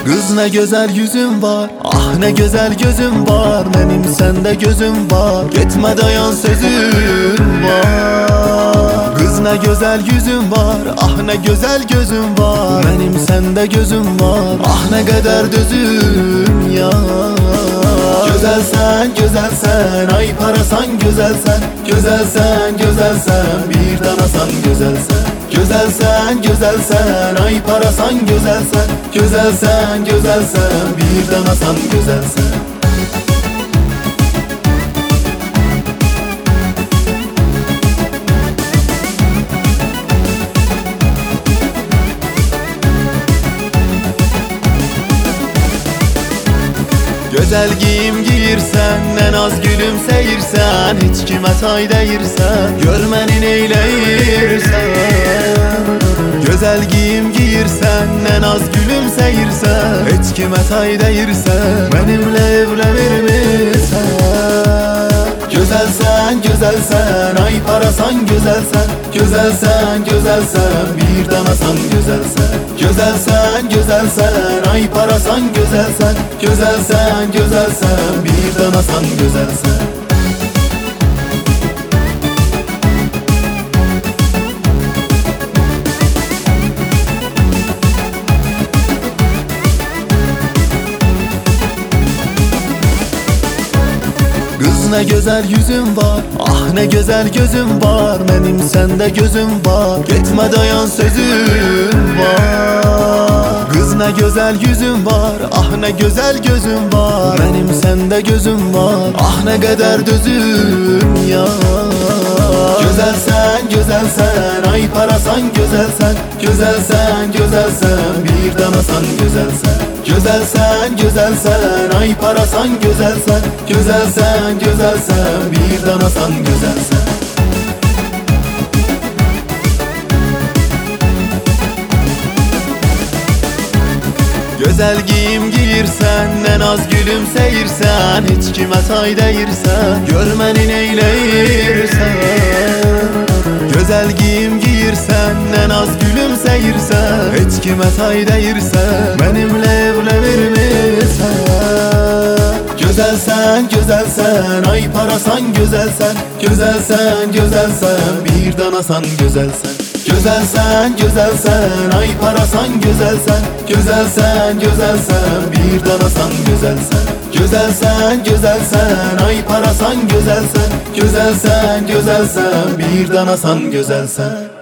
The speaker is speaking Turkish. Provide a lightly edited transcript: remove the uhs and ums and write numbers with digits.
Kız ne güzel yüzün var, ah ne güzel gözün var. Benim sende gözüm var, gitme dayan sözüm var. Kız ne güzel yüzün var, ah ne güzel gözün var. Benim sende gözüm var, ah ne kadar dözüm ya. Güzelsen, güzelsen, ay parasan güzelsen. Güzelsen, güzelsen, bir danasan güzelsen. Güzelsen, güzelsen, ay parasan güzelsen. Güzelsen, güzelsen, bir danasan güzelsen. Güzel giyim giyirsen, en az gülümseyirsen. Hiç kime tay değirsen, görmenin eyleyirsen. Güzel giyim giyirsen, en az gülümseyirsen. Hiç kime tay değirsen, benimle evlenir misin? Güzelsen, güzelsen, ay parasan güzelsen. Güzelsen, güzelsen, bir danasan güzelsen. Güzelsen, güzelsen, ay parasan güzelsen. Güzelsen, güzelsen, bir danasan güzelsen. Kız ne güzel yüzün var, ah ne güzel gözün var. Benim sende gözüm var, gitme dayan sözüm var. Kız ne güzel yüzün var, ah ne güzel gözün var. Benim sende gözüm var, ah ne kadar dözüm ya. Güzelsen, güzelsen, ay parasan güzelsen. Güzelsen, güzelsen, bir danasan güzelsen. Güzelsen, güzelsen, ay parasan güzelsen. Güzelsen, güzelsen, bir danasan güzelsen. Güzel giyim giyirsen, en az gülümseyirsen. Hiç kime tay değirsen, görmenin eyleyirsen. Güzel giyim giyirsen, en az gülümseyirsen. Hiç kime tay değirsen, benimle evlenir misin? Güzelsen, güzelsen, ay parasan güzelsen. Güzelsen, güzelsen, bir danasan güzelsen. Güzelsen, güzelsen, ay parasan güzelsen. Güzelsen, güzelsen, bir danasan güzelsen. Güzelsen, güzelsen, ay parasan güzelsen. Güzelsen, güzelsen, bir danasan güzelsen.